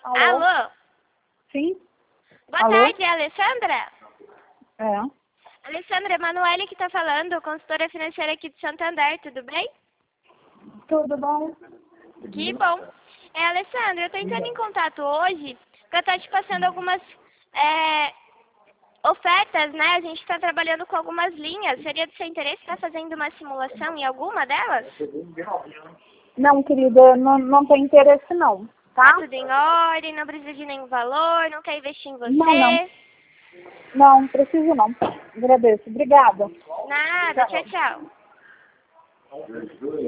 Alô? Alô? Sim? Boa Alô? tarde, é a Alessandra? É. Alessandra, é Manoeli que está falando, consultora financeira aqui de Santander, tudo bem? Tudo bom? Que bom. Alessandra, eu estou entrando em contato hoje para estar te passando algumas ofertas, né? A gente está trabalhando com algumas linhas. Seria do seu interesse estar fazendo uma simulação em alguma delas? Não, querida, não tem interesse não, Tá tá? tudo em ordem, não precisa de nenhum valor, não quer investir em você? Não. Não, preciso não. Agradeço. Obrigada. Nada, tchau, tchau.